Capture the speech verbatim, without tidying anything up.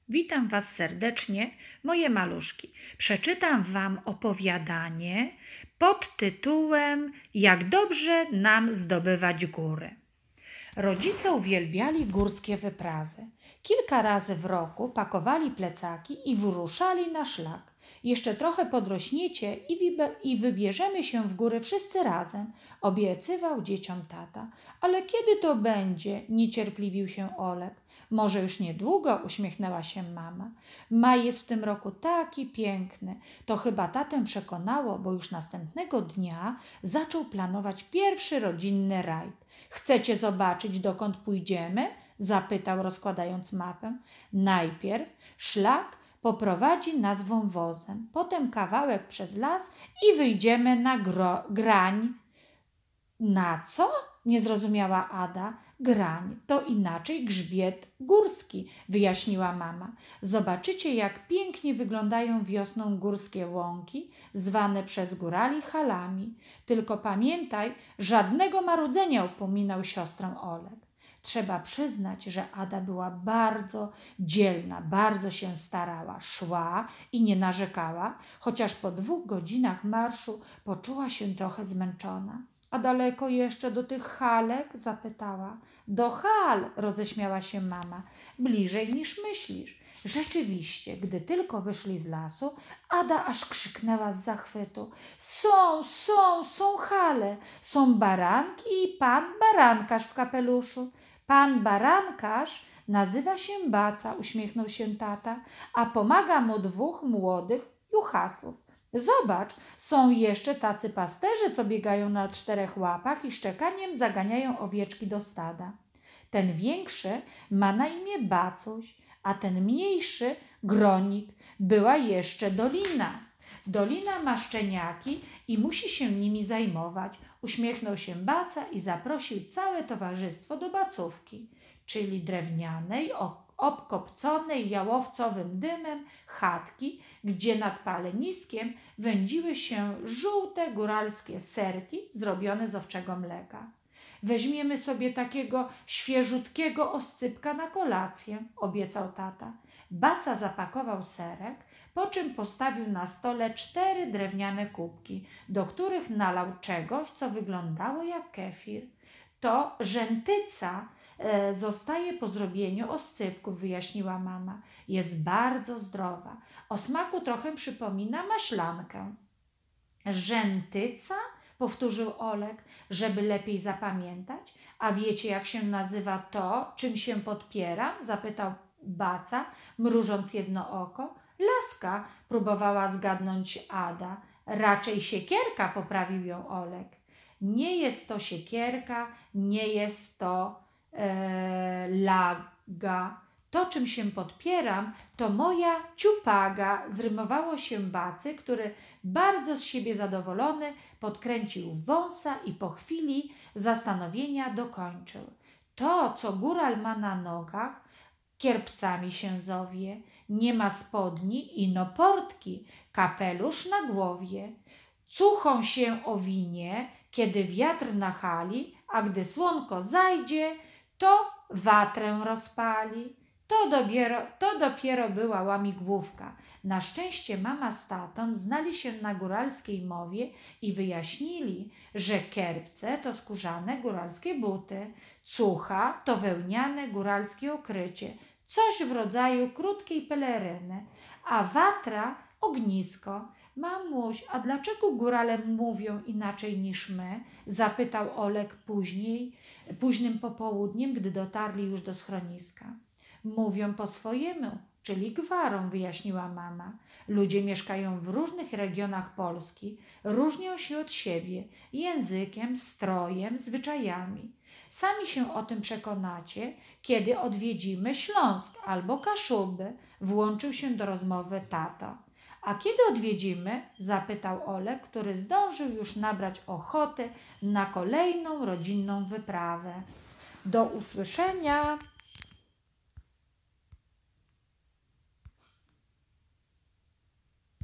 Witam Was serdecznie, moje maluszki. Przeczytam Wam opowiadanie pod tytułem Jak dobrze nam zdobywać góry. Rodzice uwielbiali górskie wyprawy. Kilka razy w roku pakowali plecaki i wyruszali na szlak. Jeszcze trochę podrośniecie i, i wybierzemy się w góry wszyscy razem, obiecywał dzieciom tata. Ale kiedy to będzie? Niecierpliwił się Olek. Może już niedługo, uśmiechnęła się mama. Maj jest w tym roku taki piękny. To chyba tatę przekonało, bo już następnego dnia zaczął planować pierwszy rodzinny rajd. Chcecie zobaczyć, dokąd pójdziemy? Zapytał, rozkładając mapę. Najpierw szlak poprowadzi nas wąwozem, potem kawałek przez las i wyjdziemy na gro- grań. Na co? Nie zrozumiała Ada. Grań to inaczej grzbiet górski, wyjaśniła mama. Zobaczycie, jak pięknie wyglądają wiosną górskie łąki, zwane przez górali halami. Tylko pamiętaj, żadnego marudzenia, upominał siostrę Olek. Trzeba przyznać, że Ada była bardzo dzielna, bardzo się starała, szła i nie narzekała, chociaż po dwóch godzinach marszu poczuła się trochę zmęczona. A daleko jeszcze do tych halek? Zapytała. Do hal, roześmiała się mama. Bliżej niż myślisz. Rzeczywiście, gdy tylko wyszli z lasu, Ada aż krzyknęła z zachwytu. Są, są, są hale, są baranki i pan barankarz w kapeluszu. Pan barankarz nazywa się Baca, uśmiechnął się tata, a pomaga mu dwóch młodych juchasów. Zobacz, są jeszcze tacy pasterze, co biegają na czterech łapach i szczekaniem zaganiają owieczki do stada. Ten większy ma na imię Bacuś, a ten mniejszy Gronik. Była jeszcze Dolina. Dolina ma szczeniaki i musi się nimi zajmować. Uśmiechnął się Baca i zaprosił całe towarzystwo do bacówki, czyli drewnianej, obkopconej jałowcowym dymem chatki, gdzie nad paleniskiem wędziły się żółte góralskie serki zrobione z owczego mleka. Weźmiemy sobie takiego świeżutkiego oscypka na kolację, obiecał tata. Baca zapakował serek, po czym postawił na stole cztery drewniane kubki, do których nalał czegoś, co wyglądało jak kefir. To rzętyca e, zostaje po zrobieniu oscypków, wyjaśniła mama. Jest bardzo zdrowa. O smaku trochę przypomina maślankę. Rzętyca? Powtórzył Olek, żeby lepiej zapamiętać. A wiecie, jak się nazywa to, czym się podpieram? Zapytał Baca, mrużąc jedno oko. Laska, próbowała zgadnąć Ada. Raczej siekierka, poprawił ją Olek. Nie jest to siekierka, nie jest to e, laga. To, czym się podpieram, to moja ciupaga, zrymowało się Bacy, który bardzo z siebie zadowolony podkręcił wąsa i po chwili zastanowienia dokończył. To, co góral ma na nogach, kierpcami się zowie, nie ma spodni i no portki, kapelusz na głowie. Cuchą się owinie, kiedy wiatr nachali, a gdy słonko zajdzie, to watrę rozpali. To dopiero, to dopiero była łamigłówka. Na szczęście mama z tatą znali się na góralskiej mowie i wyjaśnili, że kierpce to skórzane góralskie buty, cucha to wełniane góralskie okrycie, coś w rodzaju krótkiej peleryny, a watra ognisko. Mamuś, a dlaczego górale mówią inaczej niż my? Zapytał Olek później, późnym popołudniem, gdy dotarli już do schroniska. Mówią po swojemu, czyli gwarą, wyjaśniła mama. Ludzie mieszkają w różnych regionach Polski, różnią się od siebie językiem, strojem, zwyczajami. Sami się o tym przekonacie, kiedy odwiedzimy Śląsk albo Kaszuby, włączył się do rozmowy tata. A kiedy odwiedzimy? Zapytał Olek, który zdążył już nabrać ochoty na kolejną rodzinną wyprawę. Do usłyszenia!